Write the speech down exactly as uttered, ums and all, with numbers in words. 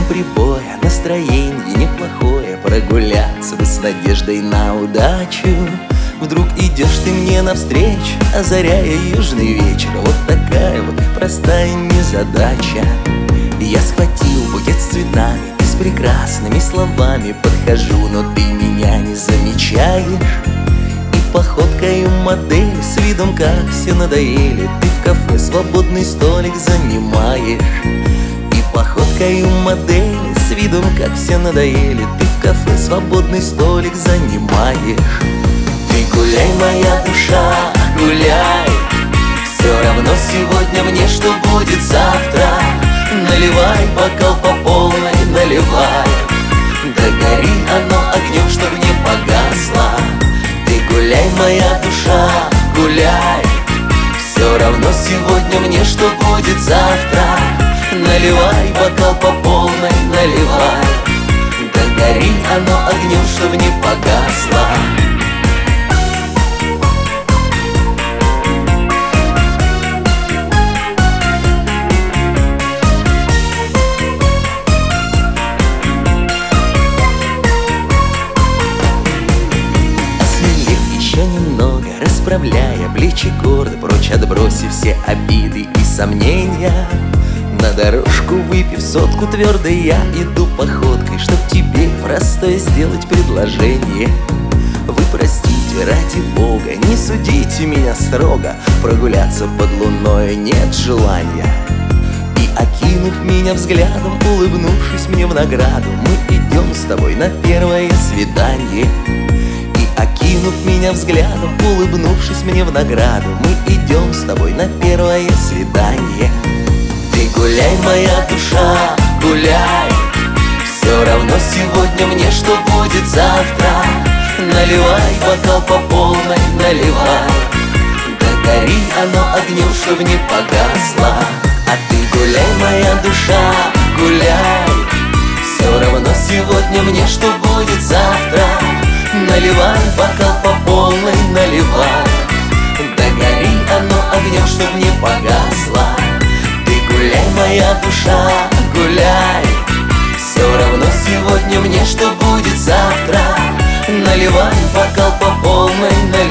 ритм прибоя, настроение неплохое, прогуляться бы с надеждой на удачу. Вдруг идешь ты мне навстречу, озаряя южный вечер. Вот такая вот простая незадача. Я схватил букет с цветами и с прекрасными словами подхожу, но ты меня не замечаешь. И походкою модель с видом, как все надоели, ты в кафе свободный столик занимаешь. И походкою модель с видом, как все надоели, ты в кафе свободный столик занимаешь. Ты гуляй, моя душа, гуляй, все равно сегодня мне, что будет завтра. Наливай бокал по полной, наливай, да гори оно огнем, чтоб не погасло. Ты гуляй, моя душа, гуляй, все равно сегодня мне, что будет завтра. Наливай бокал по полной, наливай, да гори оно огнем, чтоб не погасло. Еще немного, расправляя плечи гордо, прочь отбросив все обиды и сомнения. На дорожку выпив сотку твердо, я иду походкой, чтоб тебе простое сделать предложение. Вы простите, ради бога, не судите меня строго, прогуляться под луной нет желания. И окинув меня взглядом, улыбнувшись мне в награду, мы идем с тобой на первое свидание. Окинув меня взглядом, улыбнувшись мне в награду, мы идем с тобой на первое свидание. Ты гуляй, моя душа, гуляй, все равно сегодня мне, что будет завтра. Наливай бокал по полной, наливай, да гори оно огнем, чтоб не погасло. А ты гуляй, моя душа, гуляй, все равно сегодня мне, что будет завтра. Наливай бокал по полной, наливай, да гори оно огнем, чтоб не погасло. Ты гуляй, моя душа, гуляй, все равно сегодня мне, что будет завтра. Наливай бокал по полной, наливай.